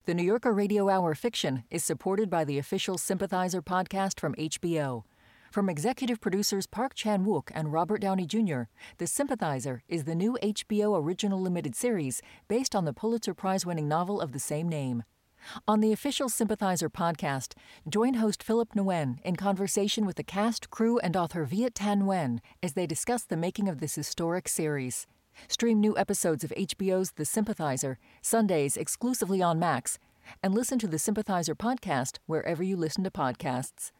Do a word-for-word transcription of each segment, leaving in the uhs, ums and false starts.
The New Yorker Radio Hour Fiction is supported by the official Sympathizer podcast from H B O. From executive producers Park Chan-wook and Robert Downey Junior, The Sympathizer is the new H B O original limited series based on the Pulitzer Prize-winning novel of the same name. On the official Sympathizer podcast, join host Philip Nguyen in conversation with the cast, crew, and author Viet Thanh Nguyen as they discuss the making of this historic series. Stream new episodes of H B O's The Sympathizer, Sundays exclusively on Max, and listen to The Sympathizer podcast wherever you listen to podcasts.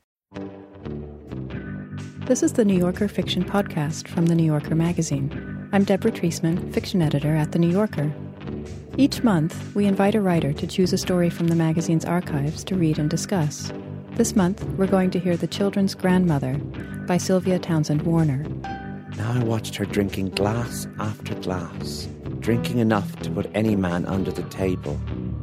This is the New Yorker Fiction Podcast from The New Yorker magazine. I'm Deborah Treisman, fiction editor at The New Yorker. Each month, we invite a writer to choose a story from the magazine's archives to read and discuss. This month, we're going to hear The Children's Grandmother by Sylvia Townsend Warner. Now I watched her drinking glass after glass, drinking enough to put any man under the table.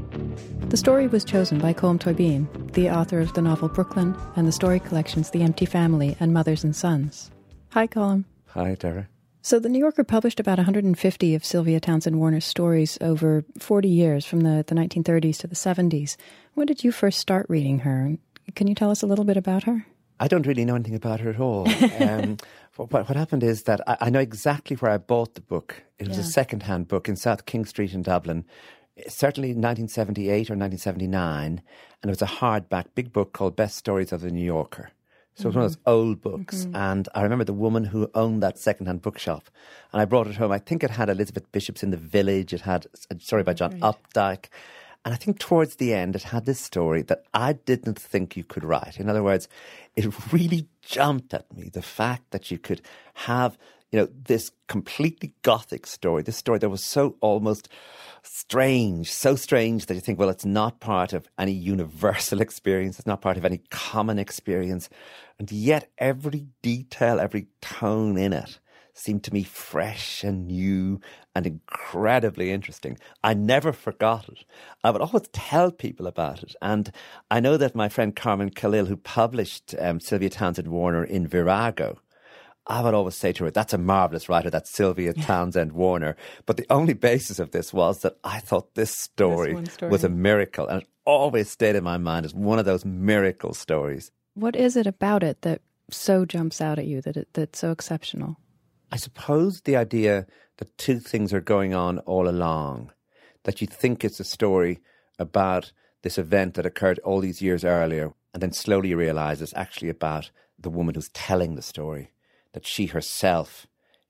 The story was chosen by Colm Tóibín, the author of the novel Brooklyn and the story collections The Empty Family and Mothers and Sons. Hi, Colm. Hi, Dara. So The New Yorker published about one hundred fifty of Sylvia Townsend Warner's stories over forty years, from the, the nineteen thirties to the seventies. When did you first start reading her? Can you tell us a little bit about her? I don't really know anything about her at all. um, what, what happened is that I, I know exactly where I bought the book. It was yeah. a second-hand book in South King Street in Dublin, certainly nineteen seventy-eight or nineteen seventy-nine, and it was a hardback, big book called Best Stories of the New Yorker. So mm-hmm. it was one of those old books, mm-hmm. and I remember the woman who owned that second-hand bookshop, and I brought it home. I think it had Elizabeth Bishop's In the Village, it had a story by John right. Updike, and I think towards the end it had this story that I didn't think you could write. In other words, it really jumped at me, the fact that you could have, you know, this completely gothic story, this story that was so almost strange, so strange that you think, well, it's not part of any universal experience, it's not part of any common experience, and yet every detail, every tone in it seemed to me fresh and new and incredibly interesting. I never forgot it. I would always tell people about it. And I know that my friend Carmen Khalil, who published um, Sylvia Townsend Warner in Virago, I would always say to her, that's a marvellous writer, that's Sylvia Townsend Warner. But the only basis of this was that I thought this story, this story was a miracle. And it always stayed in my mind as one of those miracle stories. What is it about it that so jumps out at you, that it, that's so exceptional? I suppose the idea that two things are going on all along, that you think it's a story about this event that occurred all these years earlier, and then slowly you realise it's actually about the woman who's telling the story, that she herself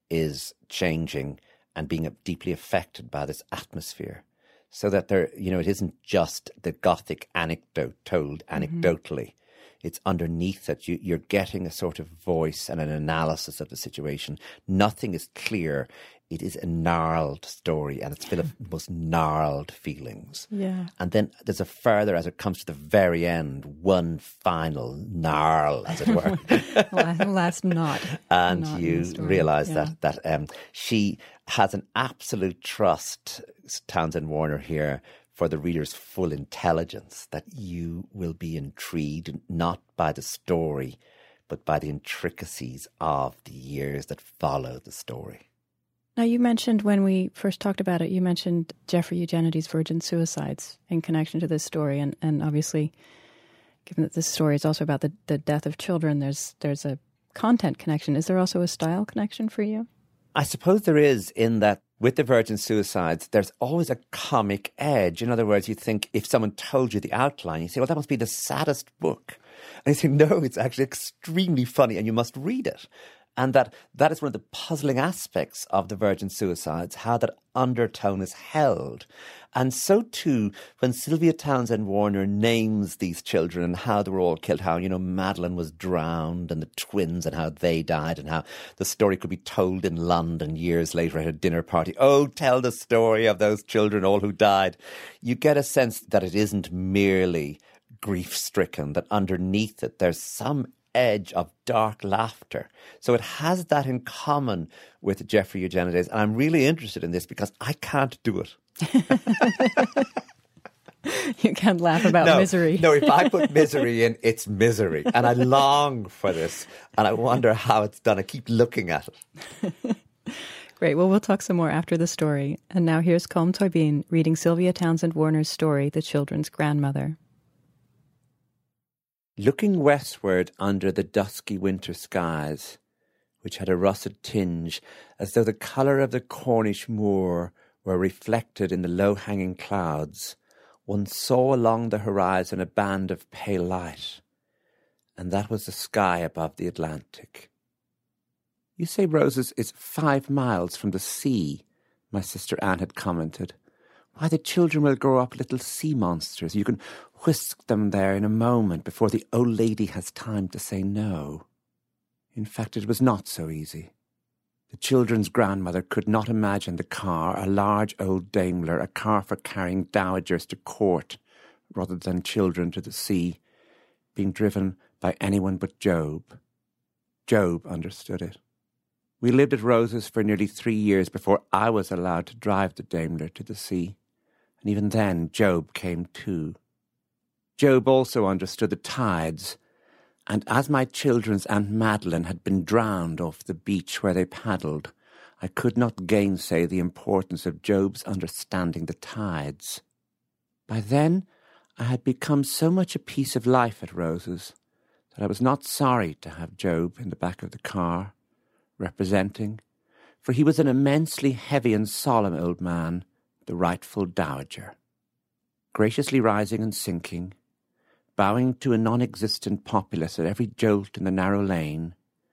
is changing and being deeply affected by this atmosphere. So that there, you know, it isn't just the Gothic anecdote told anecdotally. Mm-hmm. It's underneath it. You, you're getting a sort of voice and an analysis of the situation. Nothing is clear. It is a gnarled story, and it's full of most gnarled feelings. Yeah. And then there's a further, as it comes to the very end, one final gnarl, as it were. Last knot. And knot you realise yeah. that, that um, she has an absolute trust, Townsend Warner here, for the reader's full intelligence, that you will be intrigued not by the story, but by the intricacies of the years that follow the story. Now, you mentioned when we first talked about it, you mentioned Jeffrey Eugenides' Virgin Suicides in connection to this story. And, and obviously, given that this story is also about the, the death of children, there's there's a content connection. Is there also a style connection for you? I suppose there is, in that with the Virgin Suicides, there's always a comic edge. In other words, you think if someone told you the outline, you say, well, that must be the saddest book. And you say, no, it's actually extremely funny and you must read it. And that that is one of the puzzling aspects of the Virgin Suicides, how that undertone is held. And so too, when Sylvia Townsend Warner names these children and how they were all killed, how, you know, Madeline was drowned and the twins and how they died and how the story could be told in London years later at a dinner party. Oh, tell the story of those children, all who died. You get a sense that it isn't merely grief-stricken, that underneath it there's some edge of dark laughter. So it has that in common with Jeffrey Eugenides. And I'm really interested in this because I can't do it. You can't laugh about no, misery. No, if I put misery in, it's misery. And I long for this. And I wonder how it's done. I keep looking at it. Great. Well, we'll talk some more after the story. And now here's Colm Tóibín reading Sylvia Townsend Warner's story, The Children's Grandmother. Looking westward under the dusky winter skies, which had a russet tinge, as though the colour of the Cornish moor were reflected in the low-hanging clouds, one saw along the horizon a band of pale light, and that was the sky above the Atlantic. "You say Roses is five miles from the sea," my sister Anne had commented. "Why, the children will grow up little sea monsters. You can whisk them there in a moment before the old lady has time to say no." In fact, it was not so easy. The children's grandmother could not imagine the car, a large old Daimler, a car for carrying dowagers to court rather than children to the sea, being driven by anyone but Job. Job understood it. We lived at Roses for nearly three years before I was allowed to drive the Daimler to the sea, and even then Job came too. Job also understood the tides, and as my children's Aunt Madeline had been drowned off the beach where they paddled, I could not gainsay the importance of Job's understanding the tides. By then I had become so much a piece of life at Roses that I was not sorry to have Job in the back of the car, representing, for he was an immensely heavy and solemn old man, the rightful dowager. Graciously rising and sinking, bowing to a non-existent populace at every jolt in the narrow lane,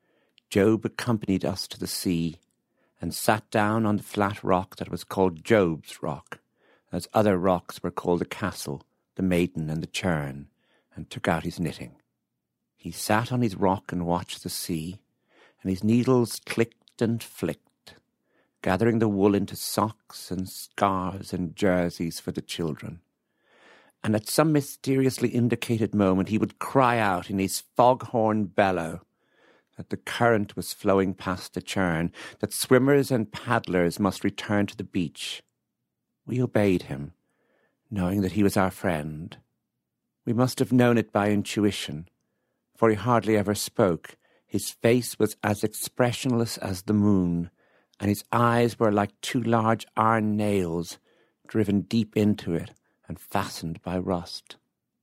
Job accompanied us to the sea and sat down on the flat rock that was called Job's Rock, as other rocks were called the Castle, the Maiden and the Churn, and took out his knitting. He sat on his rock and watched the sea, and his needles clicked and flicked, gathering the wool into socks and scarves and jerseys for the children. And at some mysteriously indicated moment he would cry out in his foghorn bellow that the current was flowing past the churn, that swimmers and paddlers must return to the beach. We obeyed him, knowing that he was our friend. We must have known it by intuition, for he hardly ever spoke. His face was as expressionless as the moon, and his eyes were like two large iron nails driven deep into it and fastened by rust.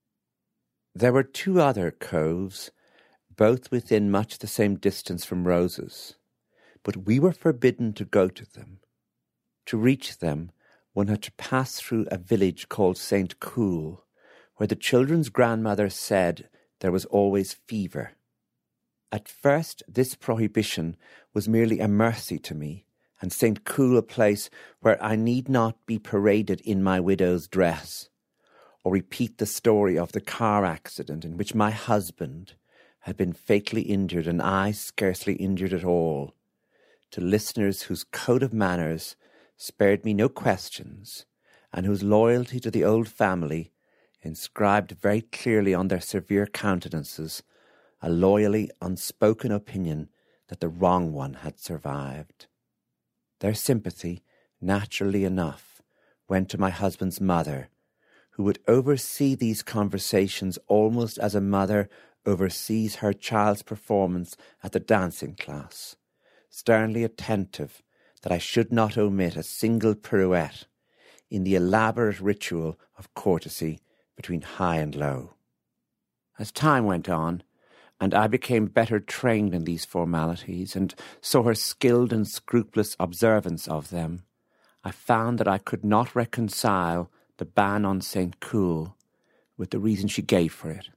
There were two other coves, both within much the same distance from Roses, but we were forbidden to go to them. To reach them, one had to pass through a village called Saint Cool, where the children's grandmother said there was always fever. At first, this prohibition was merely a mercy to me, and Saint Cool a place where I need not be paraded in my widow's dress, or repeat the story of the car accident in which my husband had been fatally injured and I scarcely injured at all, to listeners whose code of manners spared me no questions, and whose loyalty to the old family inscribed very clearly on their severe countenances a loyally unspoken opinion that the wrong one had survived. Their sympathy, naturally enough, went to my husband's mother, who would oversee these conversations almost as a mother oversees her child's performance at the dancing class, sternly attentive that I should not omit a single pirouette in the elaborate ritual of courtesy between high and low. As time went on, and I became better trained in these formalities and saw her skilled and scrupulous observance of them, I found that I could not reconcile the ban on Saint Cool with the reason she gave for it.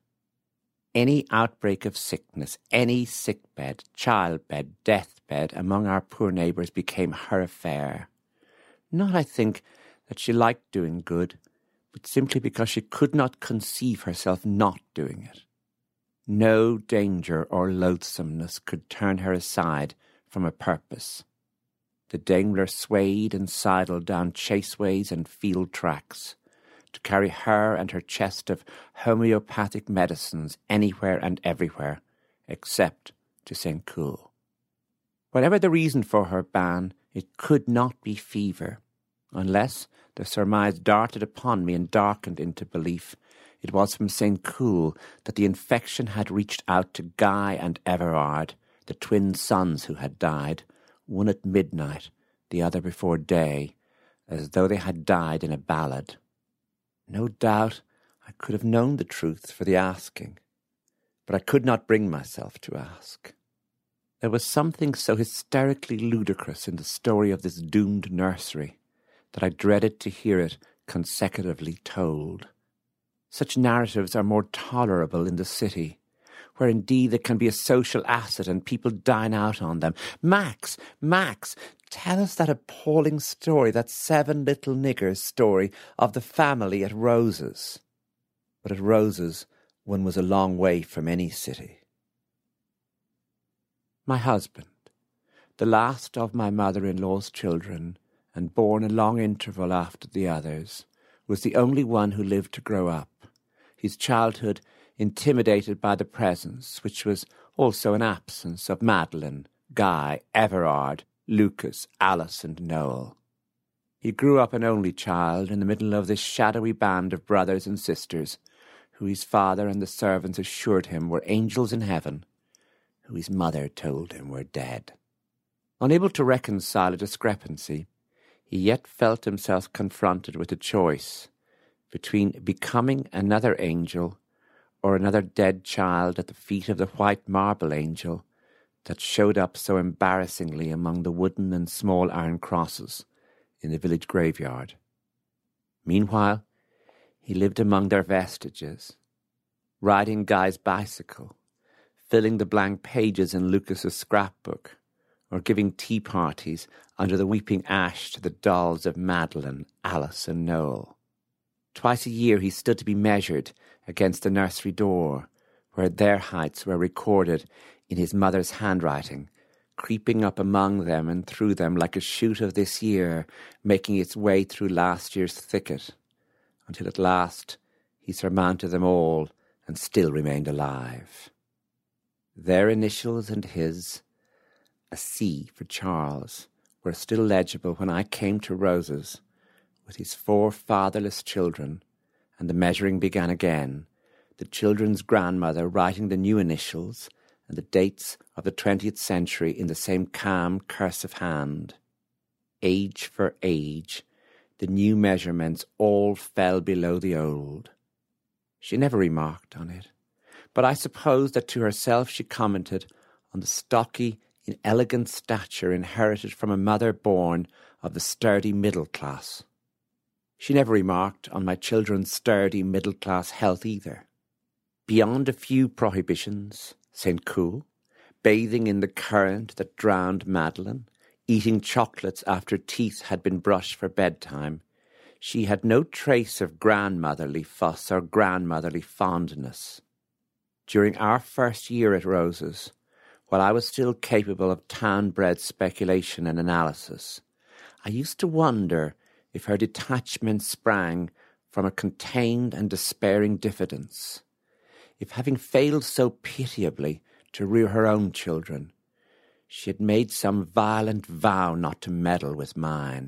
Any outbreak of sickness, any sickbed, childbed, deathbed among our poor neighbours became her affair. Not, I think, that she liked doing good, but simply because she could not conceive herself not doing it. No danger or loathsomeness could turn her aside from a purpose. The Daimler swayed and sidled down chaseways and field tracks to carry her and her chest of homeopathic medicines anywhere and everywhere, except to Saint Cool. Whatever the reason for her ban, it could not be fever, unless, the surmise darted upon me and darkened into belief, it was from Saint Cool that the infection had reached out to Guy and Everard, the twin sons who had died, one at midnight the other before day, as though they had died in a ballad. No doubt I could have known the truth for the asking, but I could not bring myself to ask. There was something so hysterically ludicrous in the story of this doomed nursery that I dreaded to hear it consecutively told. Such narratives are more tolerable in the city, where indeed they can be a social asset and people dine out on them. Max, Max, tell us that appalling story, that seven little niggers story of the family at Rose's. But at Rose's, one was a long way from any city. My husband, the last of my mother-in-law's children, and born a long interval after the others, was the only one who lived to grow up, his childhood intimidated by the presence, which was also an absence, of Madeline, Guy, Everard, Lucas, Alice, and Noel. He grew up an only child in the middle of this shadowy band of brothers and sisters, who his father and the servants assured him were angels in heaven, who his mother told him were dead. Unable to reconcile a discrepancy, he yet felt himself confronted with a choice between becoming another angel or another dead child at the feet of the white marble angel that showed up so embarrassingly among the wooden and small iron crosses in the village graveyard. Meanwhile, he lived among their vestiges, riding Guy's bicycle, filling the blank pages in Lucas's scrapbook, or giving tea parties under the weeping ash to the dolls of Madeline, Alice, and Noel. Twice a year he stood to be measured against the nursery door, where their heights were recorded in his mother's handwriting, creeping up among them and through them like a shoot of this year, making its way through last year's thicket, until at last he surmounted them all and still remained alive. Their initials and his, a C for Charles, were still legible when I came to Rose's with his four fatherless children, and the measuring began again, the children's grandmother writing the new initials and the dates of the twentieth century in the same calm, cursive hand. Age for age, the new measurements all fell below the old. She never remarked on it, but I suppose that to herself she commented on the stocky, inelegant stature inherited from a mother born of the sturdy middle class. She never remarked on my children's sturdy middle-class health either. Beyond a few prohibitions, Saint Cool, bathing in the current that drowned Madeline, eating chocolates after teeth had been brushed for bedtime, she had no trace of grandmotherly fuss or grandmotherly fondness. During our first year at Rose's, while I was still capable of town-bred speculation and analysis, I used to wonder if her detachment sprang from a contained and despairing diffidence, if having failed so pitiably to rear her own children, she had made some violent vow not to meddle with mine.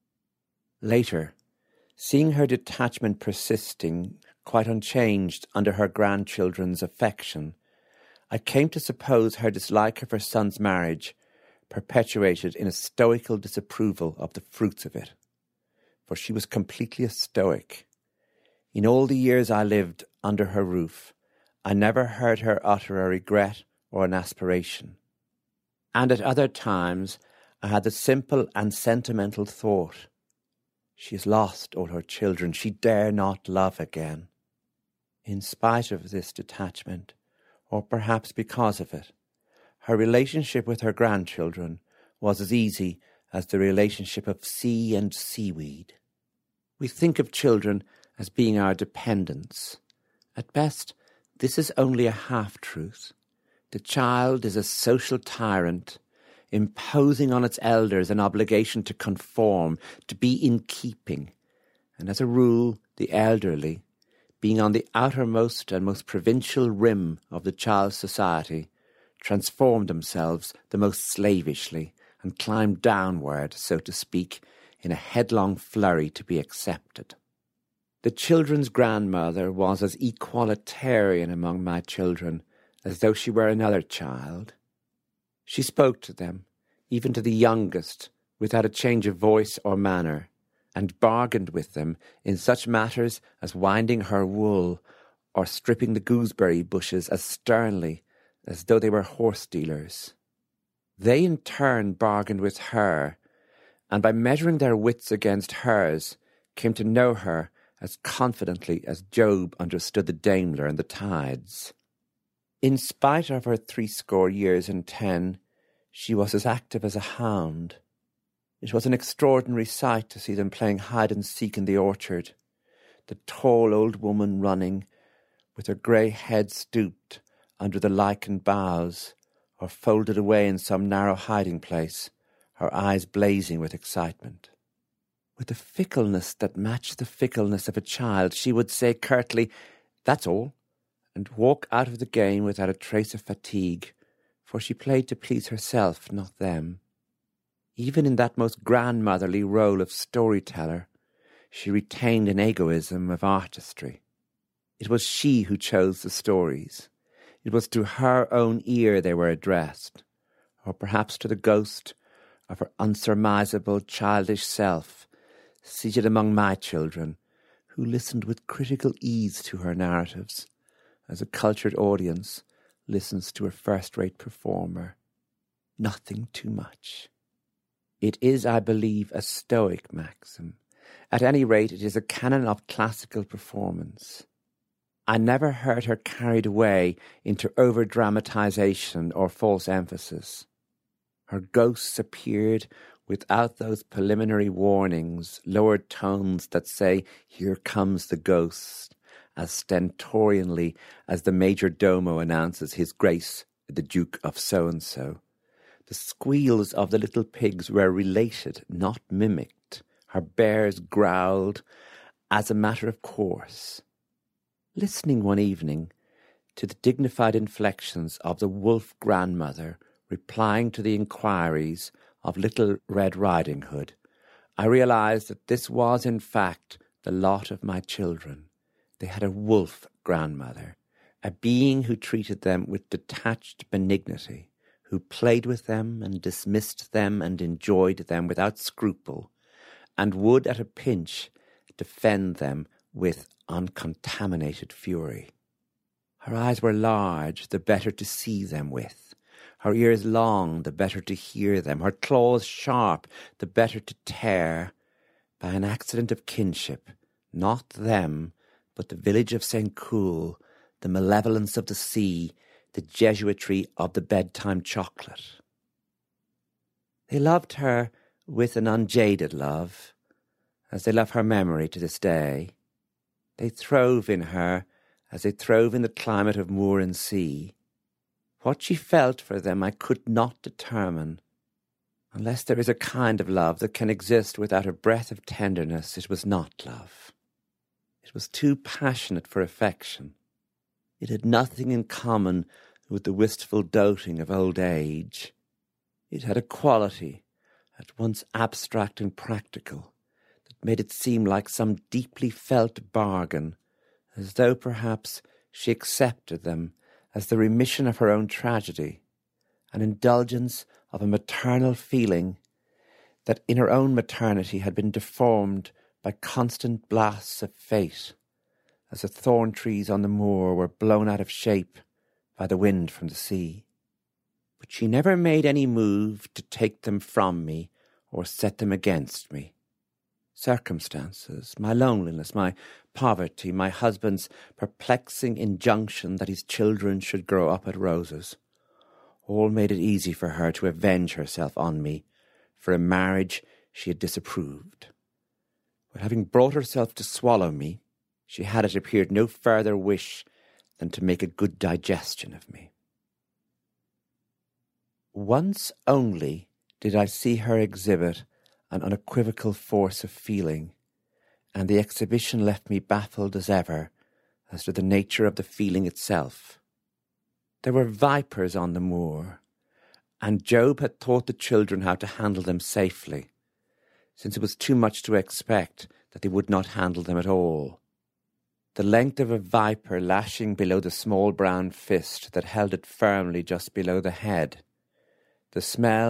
Later, seeing her detachment persisting quite unchanged under her grandchildren's affection, I came to suppose her dislike of her son's marriage perpetuated in a stoical disapproval of the fruits of it, for she was completely a stoic. In all the years I lived under her roof, I never heard her utter a regret or an aspiration. And at other times I had the simple and sentimental thought, she has lost all her children, she dare not love again. In spite of this detachment, or perhaps because of it, her relationship with her grandchildren was as easy as the relationship of sea and seaweed. We think of children as being our dependents. At best, this is only a half-truth. The child is a social tyrant, imposing on its elders an obligation to conform, to be in keeping, and as a rule, the elderly, being on the outermost and most provincial rim of the child's society, transform themselves the most slavishly and climb downward, so to speak, in a headlong flurry to be accepted. The children's grandmother was as equalitarian among my children as though she were another child. She spoke to them, even to the youngest, without a change of voice or manner, and bargained with them in such matters as winding her wool or stripping the gooseberry bushes as sternly as though they were horse dealers. They in turn bargained with her, and by measuring their wits against hers, came to know her as confidently as Job understood the Daimler and the tides. In spite of her threescore years and ten, she was as active as a hound. It was an extraordinary sight to see them playing hide-and-seek in the orchard, the tall old woman running, with her grey head stooped under the lichened boughs, or folded away in some narrow hiding-place, her eyes blazing with excitement. With a fickleness that matched the fickleness of a child, she would say curtly, "That's all," and walk out of the game without a trace of fatigue, for she played to please herself, not them. Even in that most grandmotherly role of storyteller, she retained an egoism of artistry. It was she who chose the stories. It was to her own ear they were addressed, or perhaps to the ghost of her unsurmisable childish self, seated among my children, who listened with critical ease to her narratives, as a cultured audience listens to a first-rate performer. Nothing too much. It is, I believe, a Stoic maxim. At any rate, it is a canon of classical performance. I never heard her carried away into over-dramatization or false emphasis. Her ghosts appeared without those preliminary warnings, lowered tones that say, "Here comes the ghost," as stentorianly as the major domo announces His Grace the Duke of so-and-so. The squeals of the little pigs were related, not mimicked. Her bears growled as a matter of course. Listening one evening to the dignified inflections of the wolf grandmother replying to the inquiries of Little Red Riding Hood, I realized that this was in fact the lot of my children. They had a wolf grandmother, a being who treated them with detached benignity, who played with them and dismissed them and enjoyed them without scruple, and would at a pinch defend them with uncontaminated fury. Her eyes were large, the better to see them with. Her ears long, the better to hear them. Her claws sharp, the better to tear. By an accident of kinship, not them, but the village of Saint Cool, the malevolence of the sea, the Jesuitry of the bedtime chocolate. They loved her with an unjaded love, as they love her memory to this day. They throve in her as they throve in the climate of moor and sea. What she felt for them I could not determine. Unless there is a kind of love that can exist without a breath of tenderness, it was not love. It was too passionate for affection. It had nothing in common with the wistful doting of old age. It had a quality, at once abstract and practical, that made it seem like some deeply felt bargain, as though perhaps she accepted them as the remission of her own tragedy, an indulgence of a maternal feeling that in her own maternity had been deformed by constant blasts of fate, as the thorn trees on the moor were blown out of shape by the wind from the sea. But she never made any move to take them from me or set them against me. Circumstances, my loneliness, my poverty, my husband's perplexing injunction that his children should grow up at Roses, all made it easy for her to avenge herself on me for a marriage she had disapproved. But having brought herself to swallow me, she had, it appeared, no further wish than to make a good digestion of me. Once only did I see her exhibit an unequivocal force of feeling, and the exhibition left me baffled as ever as to the nature of the feeling itself. There were vipers on the moor, and Job had taught the children how to handle them safely, since it was too much to expect that they would not handle them at all. The length of a viper lashing below the small brown fist that held it firmly just below the head, the smell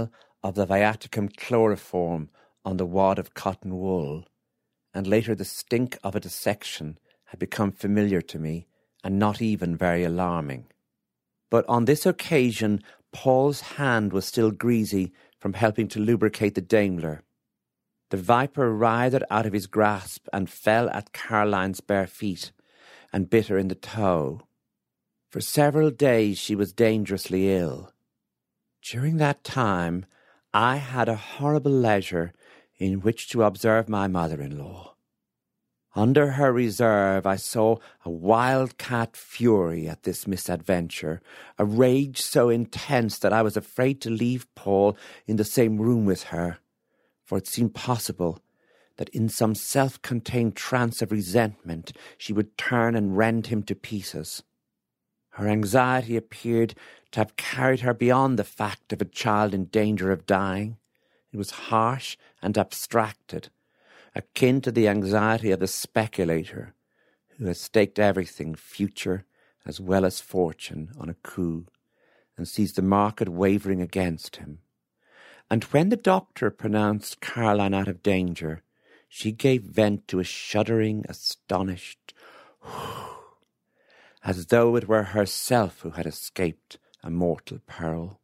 of the Viaticum chloroform on the wad of cotton wool, and later the stink of a dissection had become familiar to me and not even very alarming. But on this occasion, Paul's hand was still greasy from helping to lubricate the Daimler. The viper writhed out of his grasp and fell at Caroline's bare feet and bit her in the toe. For several days she was dangerously ill. During that time, I had a horrible leisure in which to observe my mother-in-law. Under her reserve I saw a wildcat fury at this misadventure, a rage so intense that I was afraid to leave Paul in the same room with her, for it seemed possible that in some self-contained trance of resentment she would turn and rend him to pieces. Her anxiety appeared to have carried her beyond the fact of a child in danger of dying. It was harsh and abstracted, akin to the anxiety of the speculator who has staked everything, future as well as fortune, on a coup, and sees the market wavering against him. And when the doctor pronounced Caroline out of danger, she gave vent to a shuddering, astonished whew, as though it were herself who had escaped a mortal peril.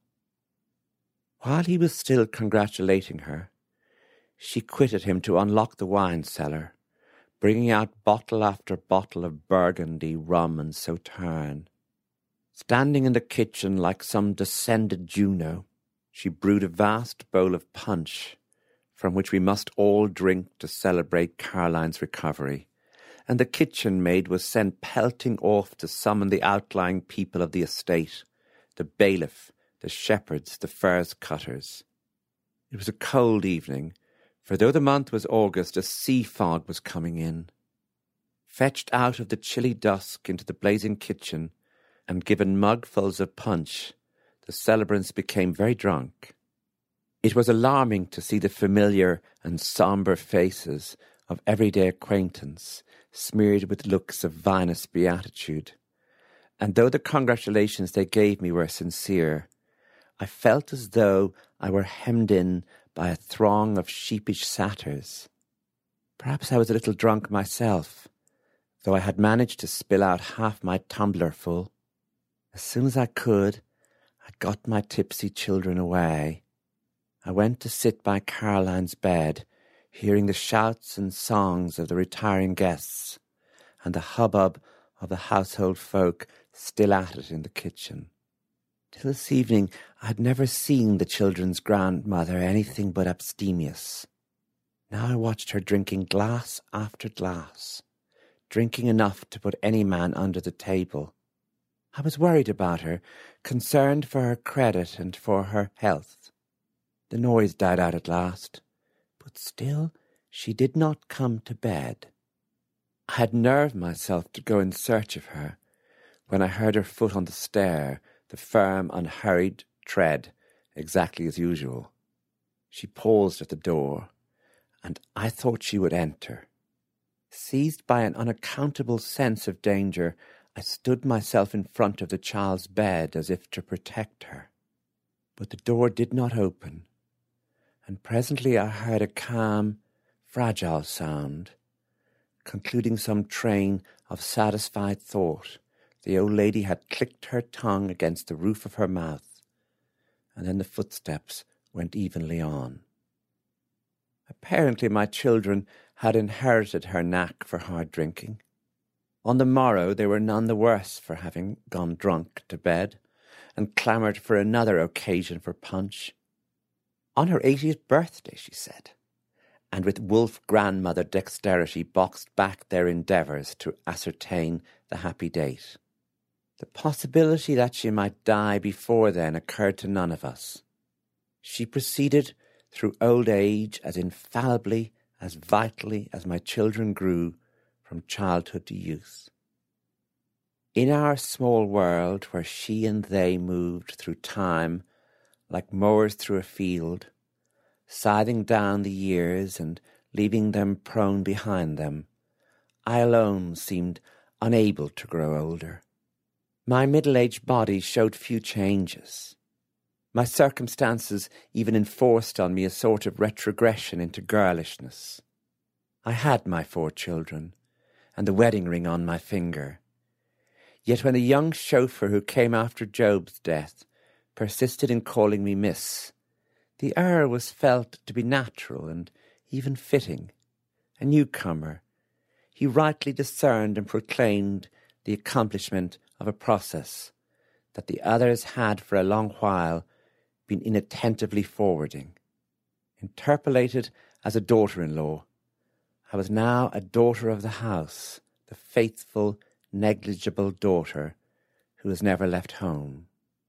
While he was still congratulating her, she quitted him to unlock the wine cellar, bringing out bottle after bottle of Burgundy, rum, and Sauterne. Standing in the kitchen like some descended Juno, she brewed a vast bowl of punch, from which we must all drink to celebrate Caroline's recovery, and the kitchen maid was sent pelting off to summon the outlying people of the estate, the bailiff, the shepherds, the furze cutters. It was a cold evening, for though the month was August, a sea fog was coming in. Fetched out of the chilly dusk into the blazing kitchen, and given mugfuls of punch, the celebrants became very drunk. It was alarming to see the familiar and sombre faces of everyday acquaintance smeared with looks of vinous beatitude, and though the congratulations they gave me were sincere, I felt as though I were hemmed in by a throng of sheepish satyrs. Perhaps I was a little drunk myself, though I had managed to spill out half my tumbler full. As soon as I could, I got my tipsy children away. I went to sit by Caroline's bed, hearing the shouts and songs of the retiring guests, and the hubbub of the household folk still at it in the kitchen. Till this evening I had never seen the children's grandmother anything but abstemious. Now I watched her drinking glass after glass, drinking enough to put any man under the table. I was worried about her, concerned for her credit and for her health. The noise died out at last, but still she did not come to bed. I had nerved myself to go in search of her, when I heard her foot on the stair, the firm, unhurried tread, exactly as usual. She paused at the door, and I thought she would enter. Seized by an unaccountable sense of danger, I stood myself in front of the child's bed as if to protect her. But the door did not open, and presently I heard a calm, fragile sound, concluding some train of satisfied thought. The old lady had clicked her tongue against the roof of her mouth, and then the footsteps went evenly on. Apparently my children had inherited her knack for hard drinking. On the morrow they were none the worse for having gone drunk to bed, and clamoured for another occasion for punch. On her eightieth birthday, she said, and with wolf grandmother dexterity boxed back their endeavours to ascertain the happy date. The possibility that she might die before then occurred to none of us. She proceeded through old age as infallibly, as vitally as my children grew from childhood to youth. In our small world, where she and they moved through time like mowers through a field, scything down the years and leaving them prone behind them, I alone seemed unable to grow older. My middle-aged body showed few changes. My circumstances even enforced on me a sort of retrogression into girlishness. I had my four children, and the wedding ring on my finger. Yet when the young chauffeur who came after Job's death persisted in calling me Miss, the error was felt to be natural and even fitting. A newcomer, he rightly discerned and proclaimed the accomplishment of a process that the others had for a long while been inattentively forwarding. Interpolated as a daughter-in-law, I was now a daughter of the house, the faithful, negligible daughter who has never left home.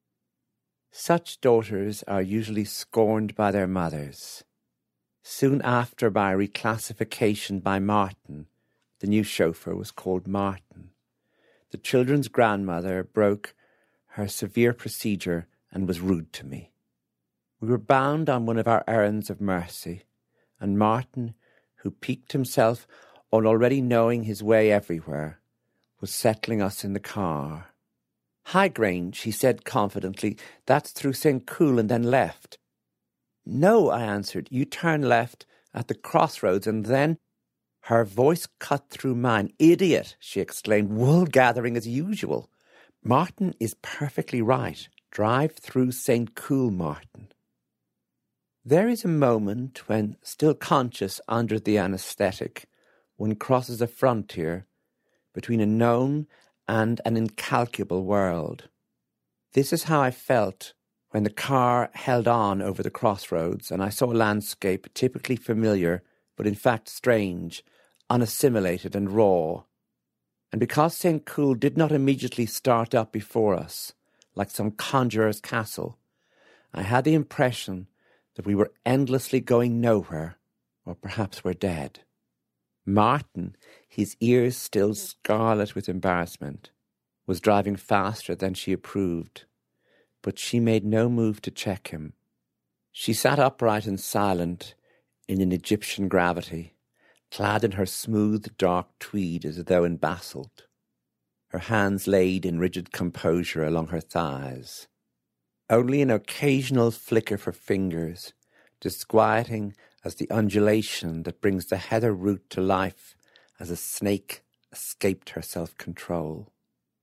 Such daughters are usually scorned by their mothers. Soon after my reclassification by Martin, the new chauffeur was called Martin. The children's grandmother broke her severe procedure and was rude to me. We were bound on one of our errands of mercy, and Martin, who piqued himself on already knowing his way everywhere, was settling us in the car. "Highgrange," he said confidently, "that's through Saint Cloud and then left." "No," I answered, "you turn left at the crossroads and then—" Her voice cut through mine. "Idiot," she exclaimed, "wool gathering as usual. Martin is perfectly right. Drive through Saint Cloud, Martin." There is a moment when, still conscious under the anaesthetic, one crosses a frontier between a known and an incalculable world. This is how I felt when the car held on over the crossroads and I saw a landscape typically familiar but in fact strange, unassimilated and raw. And because Saint Cloud did not immediately start up before us, like some conjurer's castle, I had the impression that we were endlessly going nowhere, or perhaps were dead. Martin, his ears still scarlet with embarrassment, was driving faster than she approved, but she made no move to check him. She sat upright and silent in an Egyptian gravity, clad in her smooth dark tweed as though in basalt, her hands laid in rigid composure along her thighs. Only an occasional flicker for fingers, disquieting as the undulation that brings the heather root to life as a snake escaped her self-control.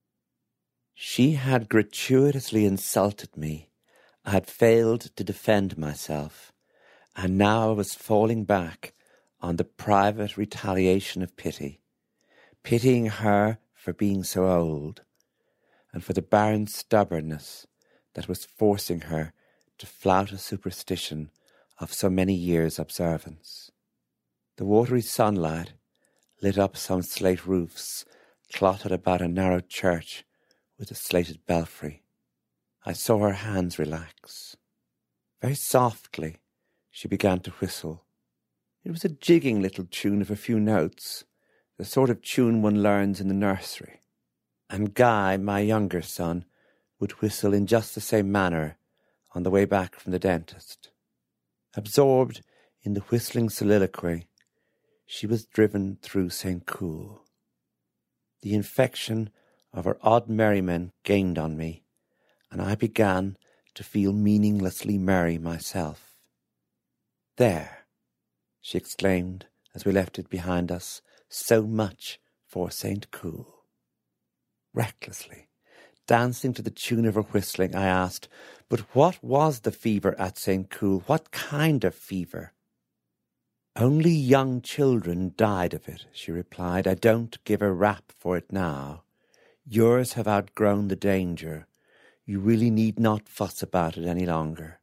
She had gratuitously insulted me. I had failed to defend myself, and now I was falling back on the private retaliation of pity, pitying her for being so old, and for the barren stubbornness that was forcing her to flout a superstition of so many years' observance. The watery sunlight lit up some slate roofs clotted about a narrow church with a slated belfry. I saw her hands relax. Very softly she began to whistle. It was a jigging little tune of a few notes, the sort of tune one learns in the nursery. And Guy, my younger son, would whistle in just the same manner on the way back from the dentist. Absorbed in the whistling soliloquy, she was driven through Saint Cloud. The infection of her odd merriment gained on me, and I began to feel meaninglessly merry myself. "There," she exclaimed as we left it behind us, "so much for Saint Cloud." Recklessly, dancing to the tune of her whistling, I asked, "But what was the fever at Saint Cloud? What kind of fever?" "Only young children died of it," she replied. "I don't give a rap for it now. Yours have outgrown the danger. You really need not fuss about it any longer."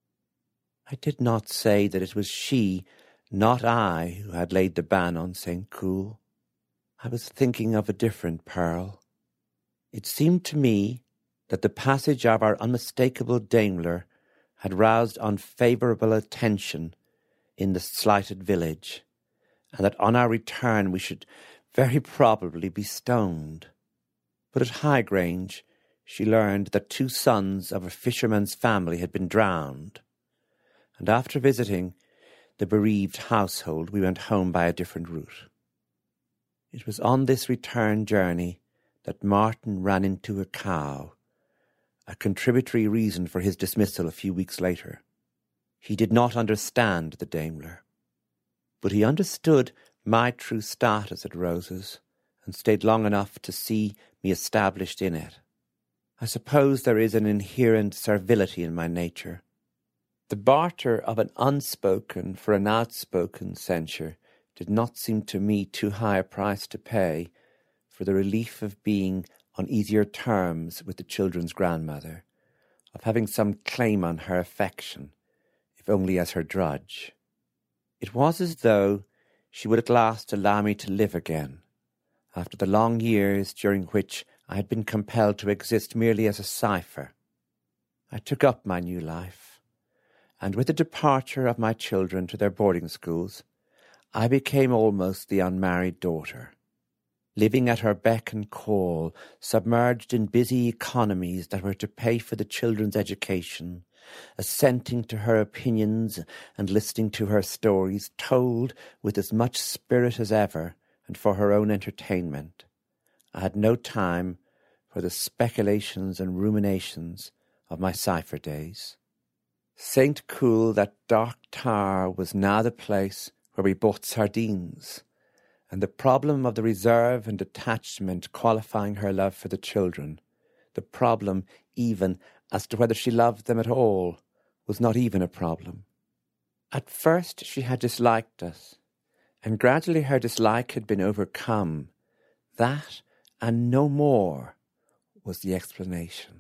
I did not say that it was she, not I, who had laid the ban on Saint Cloud. I was thinking of a different Pearl. It seemed to me that the passage of our unmistakable Daimler had roused unfavourable attention in the slighted village, and that on our return we should very probably be stoned. But at Highgrange she learned that two sons of a fisherman's family had been drowned, and after visiting the bereaved household we went home by a different route. It was on this return journey that Martin ran into a cow, a contributory reason for his dismissal a few weeks later. He did not understand the Daimler, but he understood my true status at Rose's and stayed long enough to see me established in it. I suppose there is an inherent servility in my nature. The barter of an unspoken for an outspoken censure did not seem to me too high a price to pay for the relief of being on easier terms with the children's grandmother, of having some claim on her affection, if only as her drudge. It was as though she would at last allow me to live again, after the long years during which I had been compelled to exist merely as a cipher. I took up my new life, and with the departure of my children to their boarding schools, I became almost the unmarried daughter, living at her beck and call, submerged in busy economies that were to pay for the children's education, assenting to her opinions and listening to her stories, told with as much spirit as ever and for her own entertainment. I had no time for the speculations and ruminations of my cipher days. Saint Cool, that dark tower, was now the place where we bought sardines, and the problem of the reserve and detachment qualifying her love for the children, the problem even as to whether she loved them at all, was not even a problem. At first she had disliked us, and gradually her dislike had been overcome. That, and no more, was the explanation.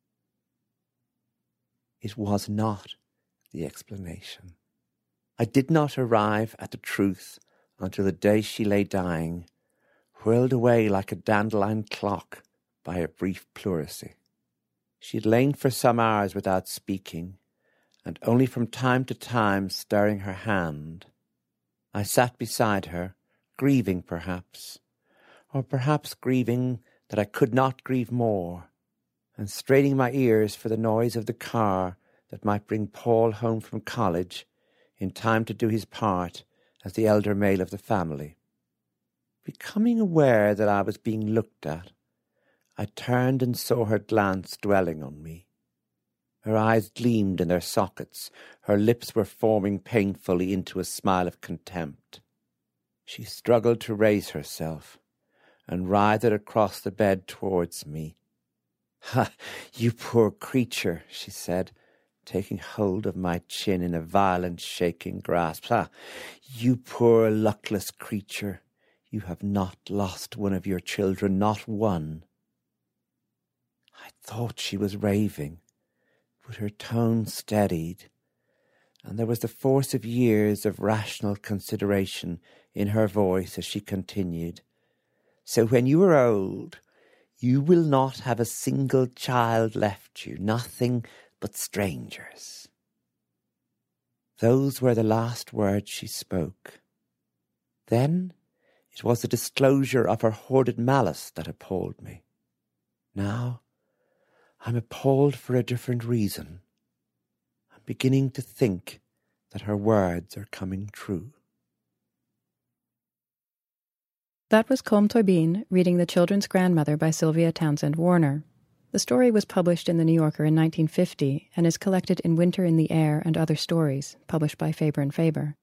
It was not the explanation. I did not arrive at the truth until the day she lay dying, whirled away like a dandelion clock by a brief pleurisy. She had lain for some hours without speaking, and only from time to time stirring her hand. I sat beside her, grieving perhaps, or perhaps grieving that I could not grieve more, and straining my ears for the noise of the car that might bring Paul home from college in time to do his part as the elder male of the family. Becoming aware that I was being looked at, I turned and saw her glance dwelling on me. Her eyes gleamed in their sockets, her lips were forming painfully into a smile of contempt. She struggled to raise herself, and writhed across the bed towards me. "Ha, you poor creature," she said, taking hold of my chin in a violent shaking grasp. "Ha, you poor luckless creature, you have not lost one of your children, not one." I thought she was raving, but her tone steadied, and there was the force of years of rational consideration in her voice as she continued. "So when you are old, you will not have a single child left you, nothing but strangers." Those were the last words she spoke. Then it was the disclosure of her hoarded malice that appalled me. Now I'm appalled for a different reason. I'm beginning to think that her words are coming true. That was Colm Tóibín reading The Children's Grandmother by Sylvia Townsend Warner. The story was published in The New Yorker in nineteen fifty and is collected in Winter in the Air and Other Stories, published by Faber and Faber.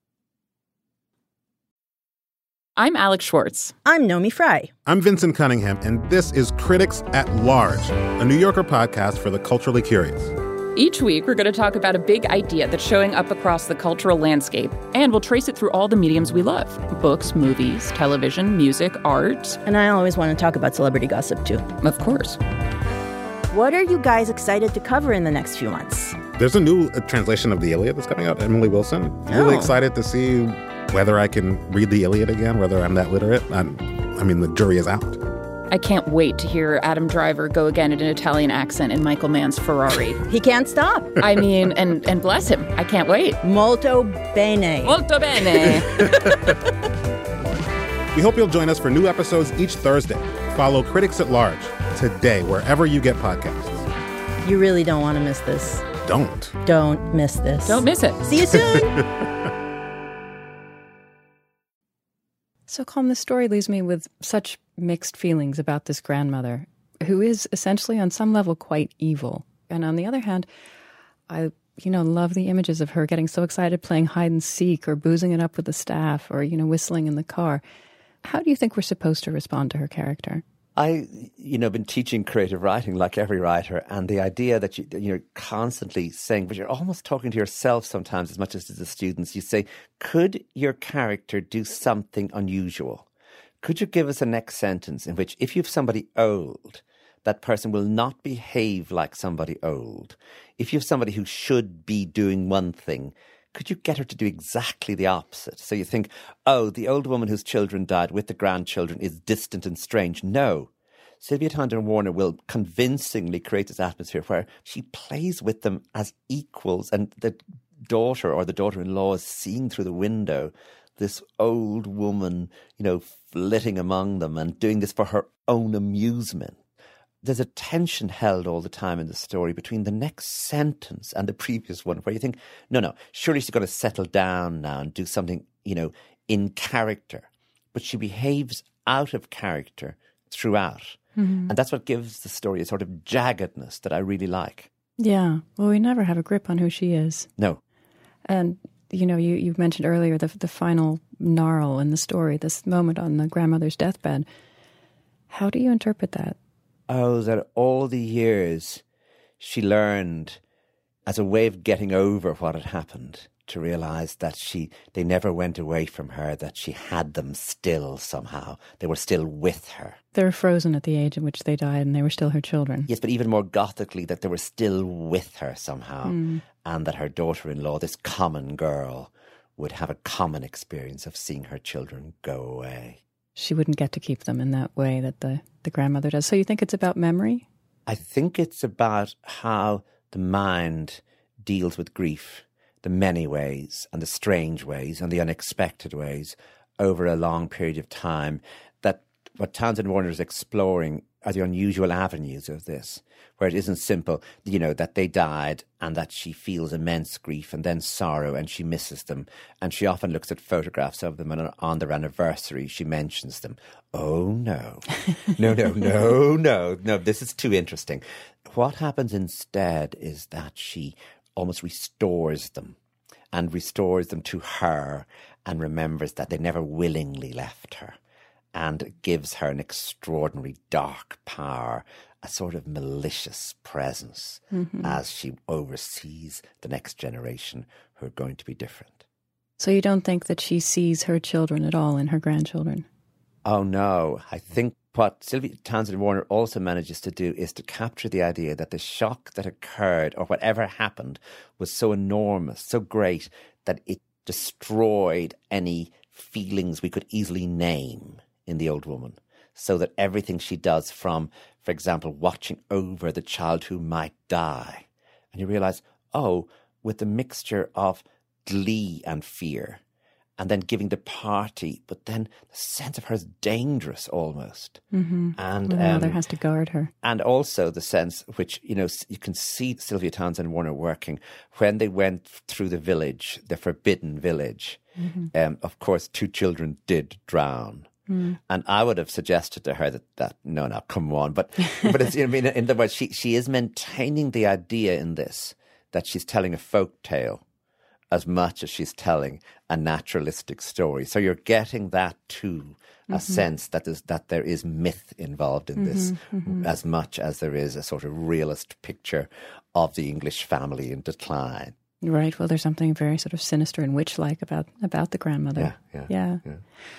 I'm Alex Schwartz. I'm Nomi Fry. I'm Vincent Cunningham, and this is Critics at Large, a New Yorker podcast for the culturally curious. Each week, we're going to talk about a big idea that's showing up across the cultural landscape, and we'll trace it through all the mediums we love. Books, movies, television, music, art. And I always want to talk about celebrity gossip, too. Of course. What are you guys excited to cover in the next few months? There's a new uh, translation of the Iliad that's coming out, Emily Wilson. Oh. Really excited to see whether I can read the Iliad again, whether I'm that literate. I'm, I mean, the jury is out. I can't wait to hear Adam Driver go again in an Italian accent in Michael Mann's Ferrari. He can't stop. I mean, and, and bless him. I can't wait. Molto bene. Molto bene. We hope you'll join us for new episodes each Thursday. Follow Critics at Large today, wherever you get podcasts. You really don't want to miss this. Don't. Don't miss this. Don't miss it. See you soon. So, Colm, the story leaves me with such mixed feelings about this grandmother, who is essentially on some level quite evil. And on the other hand, I, you know, love the images of her getting so excited playing hide and seek or boozing it up with the staff or, you know, whistling in the car. How do you think we're supposed to respond to her character? I, you know, been teaching creative writing like every writer, and the idea that you, you're constantly saying, but you're almost talking to yourself sometimes as much as to the students. You say, could your character do something unusual? Could you give us a next sentence in which if you have somebody old, that person will not behave like somebody old? If you have somebody who should be doing one thing, could you get her to do exactly the opposite? So you think, oh, the old woman whose children died with the grandchildren is distant and strange. No. Sylvia Townsend Warner will convincingly create this atmosphere where she plays with them as equals, and the daughter or the daughter-in-law is seeing through the window this old woman, you know, flitting among them and doing this for her own amusement. There's a tension held all the time in the story between the next sentence and the previous one, where you think, no, no, surely she's going to settle down now and do something, you know, in character. But she behaves out of character throughout. Mm-hmm. And that's what gives the story a sort of jaggedness that I really like. Yeah. Well, we never have a grip on who she is. No. And, you know, you, you mentioned earlier the, the final gnarl in the story, this moment on the grandmother's deathbed. How do you interpret that? Oh, that all the years she learned as a way of getting over what had happened, to realise that she they never went away from her, that she had them still somehow. They were still with her. They were frozen at the age in which they died, and they were still her children. Yes, but even more gothically, that they were still with her somehow, mm. and that her daughter-in-law, this common girl, would have a common experience of seeing her children go away. She wouldn't get to keep them in that way that the, the grandmother does. So you think it's about memory? I think it's about how the mind deals with grief, the many ways and the strange ways and the unexpected ways over a long period of time. That what Townsend Warner is exploring are the unusual avenues of this, where it isn't simple, you know, that they died and that she feels immense grief and then sorrow and she misses them. And she often looks at photographs of them, and on their anniversary she mentions them. Oh, no. No, no, no, no, no, this is too interesting. What happens instead is that she almost restores them and restores them to her and remembers that they never willingly left her. And gives her an extraordinary dark power, a sort of malicious presence mm-hmm. as she oversees the next generation who are going to be different. So you don't think that she sees her children at all in her grandchildren? Oh, no. I think what Sylvia Townsend Warner also manages to do is to capture the idea that the shock that occurred or whatever happened was so enormous, so great, that it destroyed any feelings we could easily name in the old woman, so that everything she does, from, for example, watching over the child who might die, and you realise, oh, with the mixture of glee and fear, and then giving the party, but then the sense of her is dangerous almost. Mm-hmm. And the mother um, has to guard her. And also the sense which, you know, you can see Sylvia Townsend Warner working when they went through the village, the forbidden village. Mm-hmm. Um, of course, two children did drown. Mm. And I would have suggested to her that, that no, no, come on. But but it's, you know, I mean, in other words, she, she is maintaining the idea in this that she's telling a folk tale as much as she's telling a naturalistic story. So you're getting that too, a mm-hmm. sense that, there's, that there is myth involved in this mm-hmm, mm-hmm. as much as there is a sort of realist picture of the English family in decline. Right. Well, there's something very sort of sinister and witch-like about, about the grandmother. Yeah, yeah, yeah. yeah.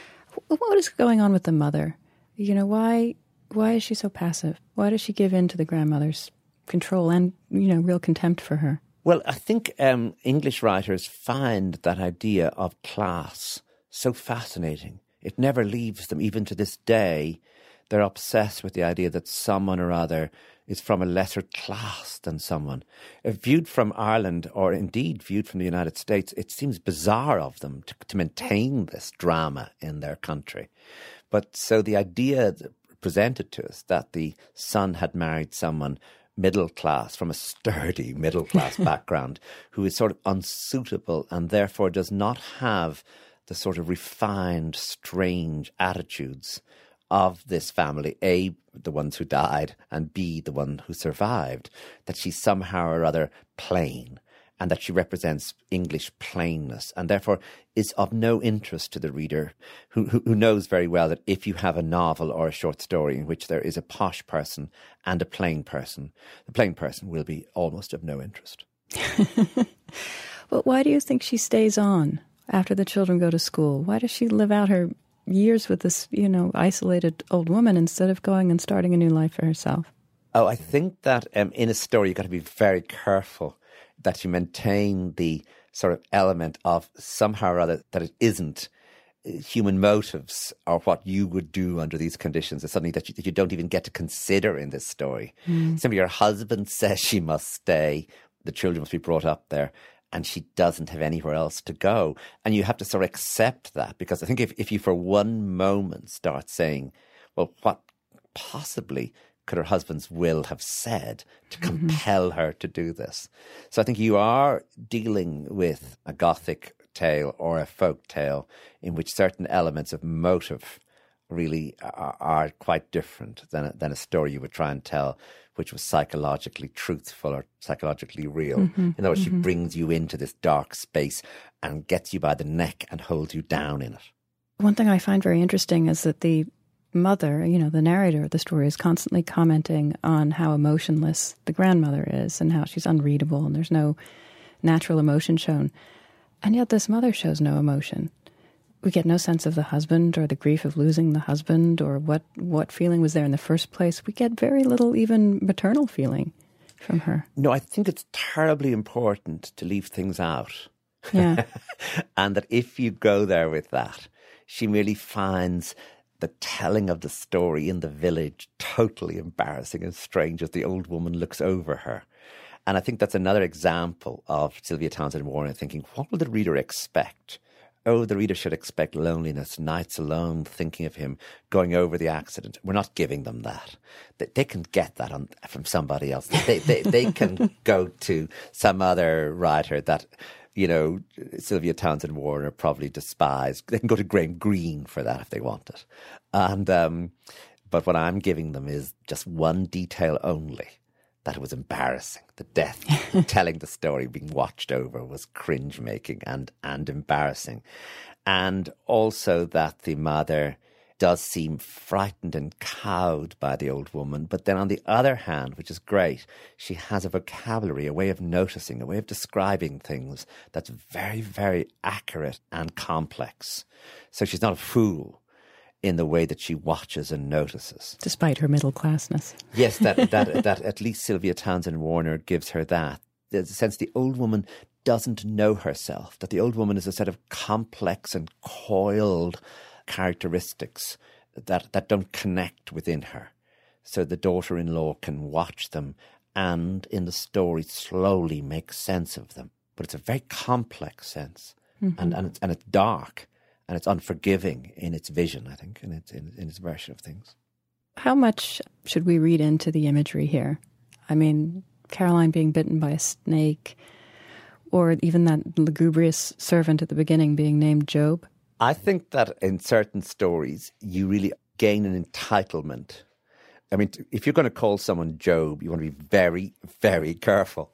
What is going on with the mother? You know, why why is she so passive? Why does she give in to the grandmother's control and, you know, real contempt for her? Well, I think um, English writers find that idea of class so fascinating. It never leaves them, even to this day. They're obsessed with the idea that someone or other is from a lesser class than someone. If viewed from Ireland, or indeed viewed from the United States, it seems bizarre of them to, to maintain this drama in their country. But so the idea presented to us that the son had married someone middle class, from a sturdy middle class background, who is sort of unsuitable and therefore does not have the sort of refined, strange attitudes of this family, A, the ones who died, and B, the one who survived, that she's somehow or other plain, and that she represents English plainness, and therefore is of no interest to the reader, who, who, who knows very well that if you have a novel or a short story in which there is a posh person and a plain person, the plain person will be almost of no interest. But why do you think she stays on after the children go to school? Why does she live out her years with this, you know, isolated old woman instead of going and starting a new life for herself? Oh, I think that um, in a story you've got to be very careful that you maintain the sort of element of somehow or other that it isn't human motives or what you would do under these conditions. It's something that you, that you don't even get to consider in this story. Mm. Simply your husband says she must stay, the children must be brought up there, and she doesn't have anywhere else to go. And you have to sort of accept that, because I think if, if you for one moment start saying, well, what possibly could her husband's will have said to compel mm-hmm. her to do this? So I think you are dealing with a Gothic tale or a folk tale in which certain elements of motive really are, are quite different than a, than a story you would try and tell which was psychologically truthful or psychologically real. Mm-hmm. In other words, mm-hmm. she brings you into this dark space and gets you by the neck and holds you down in it. One thing I find very interesting is that the mother, you know, the narrator of the story, is constantly commenting on how emotionless the grandmother is and how she's unreadable and there's no natural emotion shown. And yet this mother shows no emotion. We get no sense of the husband or the grief of losing the husband or what, what feeling was there in the first place. We get very little even maternal feeling from her. No, I think it's terribly important to leave things out. Yeah. And that if you go there with that, she merely finds the telling of the story in the village totally embarrassing and strange as the old woman looks over her. And I think that's another example of Sylvia Townsend Warner thinking, what will the reader expect? Oh, the reader should expect loneliness, nights alone, thinking of him, going over the accident. We're not giving them that. They, they can get that on, from somebody else. They, they, they can go to some other writer that, you know, Sylvia Townsend Warner probably despised. They can go to Graham Greene for that if they want it. And um, but what I'm giving them is just one detail only. That it was embarrassing. The death, telling the story, being watched over was cringe-making and, and embarrassing. And also that the mother does seem frightened and cowed by the old woman. But then on the other hand, which is great, she has a vocabulary, a way of noticing, a way of describing things that's very, very accurate and complex. So she's not a fool in the way that she watches and notices. Despite her middle classness. Yes, that, that, that at least Sylvia Townsend Warner gives her that. There's a sense the old woman doesn't know herself, that the old woman is a set of complex and coiled characteristics that, that don't connect within her. So the daughter-in-law can watch them and in the story slowly make sense of them. But it's a very complex sense mm-hmm. and, and, it's, and it's dark. And it's unforgiving in its vision, I think, in its, in, in its version of things. How much should we read into the imagery here? I mean, Caroline being bitten by a snake, or even that lugubrious servant at the beginning being named Job? I think that in certain stories, you really gain an entitlement. I mean, if you're going to call someone Job, you want to be very, very careful.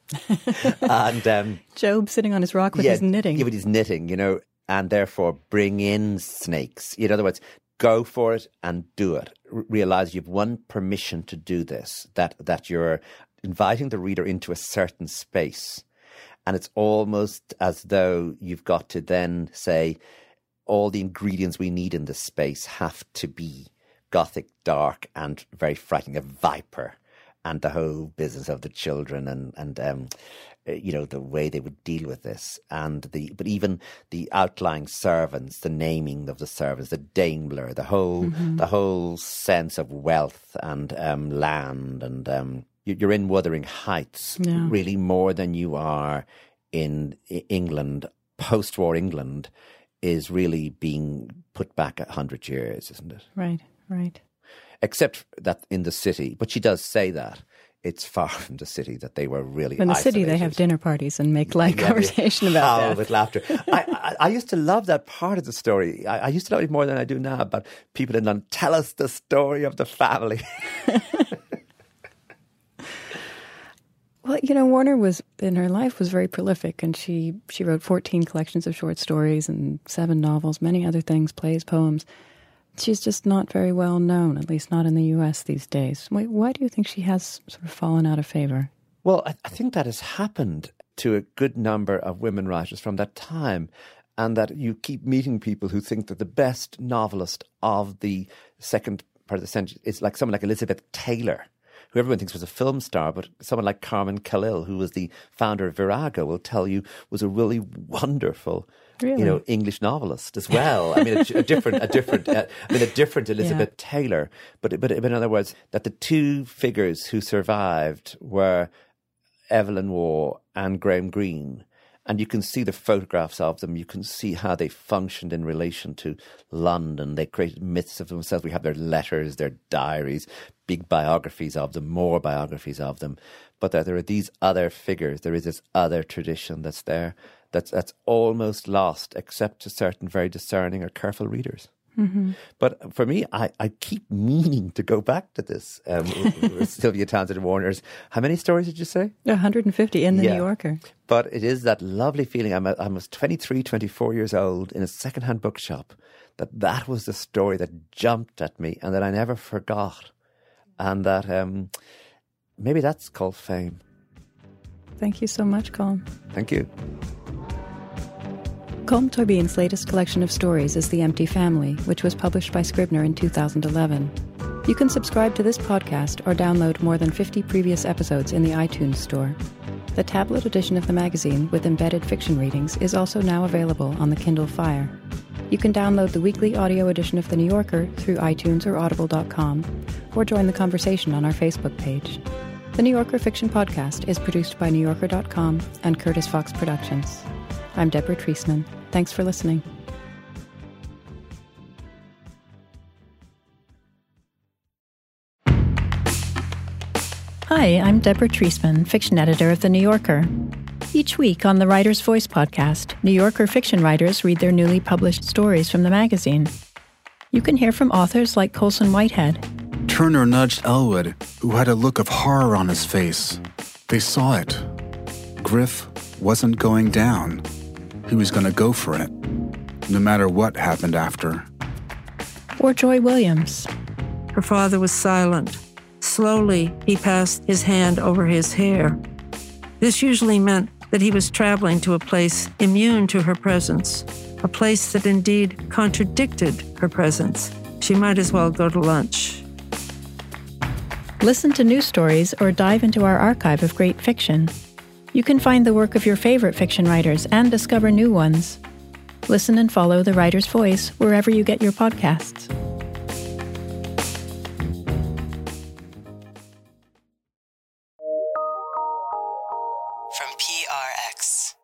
and um, Job sitting on his rock with yeah, his knitting. Yeah, with his knitting, you know. And therefore bring in snakes. In other words, go for it and do it. R- realize you've won permission to do this, that, that you're inviting the reader into a certain space. And it's almost as though you've got to then say, all the ingredients we need in this space have to be Gothic, dark, and very frightening. A viper, and the whole business of the children and, and um, you know, the way they would deal with this. And the but even the outlying servants, the naming of the servants, the Daimler, the whole mm-hmm. the whole sense of wealth and um, land. And um, you're in Wuthering Heights yeah. really more than you are in England. Post-war England is really being put back a hundred years, isn't it? Right, right. Except that in the city, but she does say that, it's far from the city that they were really In the isolated. city, they have dinner parties and make light conversation about Howl that. with laughter. I, I, I used to love that part of the story. I, I used to love it more than I do now, but people in London, tell us the story of the family. Well, you know, Warner was, in her life, was very prolific, and she, she wrote fourteen collections of short stories and seven novels, many other things, plays, poems. She's just not very well known, at least not in the U S these days. Why, why do you think she has sort of fallen out of favor? Well, I, I think that has happened to a good number of women writers from that time, and that you keep meeting people who think that the best novelist of the second part of the century is like someone like Elizabeth Taylor, who everyone thinks was a film star, but someone like Carmen Khalil, who was the founder of Virago, will tell you was a really wonderful, really? you know, English novelist as well. I mean, a, a different, a different, uh, I mean, a different Elizabeth yeah. Taylor. But, but, but in other words, that the two figures who survived were Evelyn Waugh and Graham Greene. And you can see the photographs of them. You can see how they functioned in relation to London. They created myths of themselves. We have their letters, their diaries, big biographies of them, more biographies of them. But that there are these other figures. There is this other tradition that's there that's, that's almost lost, except to certain very discerning or careful readers. Mm-hmm. But for me, I, I keep meaning to go back to this. Um, Sylvia Townsend and Warner's. How many stories did you say? one hundred fifty in the yeah. New Yorker. But it is that lovely feeling. I'm a, I was twenty-three, twenty-four years old in a secondhand bookshop. That that was the story that jumped at me and that I never forgot. And that um, maybe that's called fame. Thank you so much, Colm. Thank you. Colm Tóibín's latest collection of stories is The Empty Family, which was published by Scribner in two thousand eleven. You can subscribe to this podcast or download more than fifty previous episodes in the iTunes Store. The tablet edition of the magazine with embedded fiction readings is also now available on the Kindle Fire. You can download the weekly audio edition of The New Yorker through iTunes or audible dot com, or join the conversation on our Facebook page. The New Yorker Fiction Podcast is produced by new yorker dot com and Curtis Fox Productions. I'm Deborah Treisman. Thanks for listening. Hi, I'm Deborah Treisman, fiction editor of The New Yorker. Each week on the Writer's Voice podcast, New Yorker fiction writers read their newly published stories from the magazine. You can hear from authors like Colson Whitehead. Turner nudged Elwood, who had a look of horror on his face. They saw it. Griff wasn't going down. He was going to go for it, no matter what happened after. Or Joy Williams. Her father was silent. Slowly, he passed his hand over his hair. This usually meant that he was traveling to a place immune to her presence, a place that indeed contradicted her presence. She might as well go to lunch. Listen to new stories or dive into our archive of great fiction. You can find the work of your favorite fiction writers and discover new ones. Listen and follow The Writer's Voice wherever you get your podcasts. From P R X.